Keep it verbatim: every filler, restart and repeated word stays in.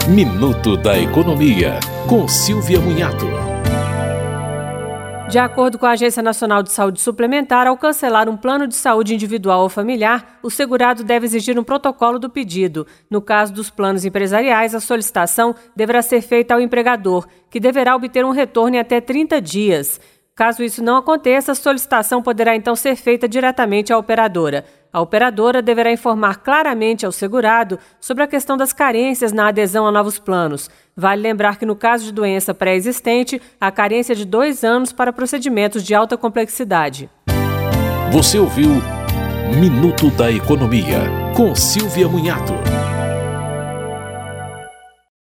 Minuto da Economia, com Silvia Munhato. De acordo com a Agência Nacional de Saúde Suplementar, ao cancelar um plano de saúde individual ou familiar, o segurado deve exigir um protocolo do pedido. No caso dos planos empresariais, a solicitação deverá ser feita ao empregador, que deverá obter um retorno em até trinta dias. Caso isso não aconteça, a solicitação poderá então ser feita diretamente à operadora. A operadora deverá informar claramente ao segurado sobre a questão das carências na adesão a novos planos. Vale lembrar que, no caso de doença pré-existente, há carência de dois anos para procedimentos de alta complexidade. Você ouviu Minuto da Economia, com Silvia Munhato.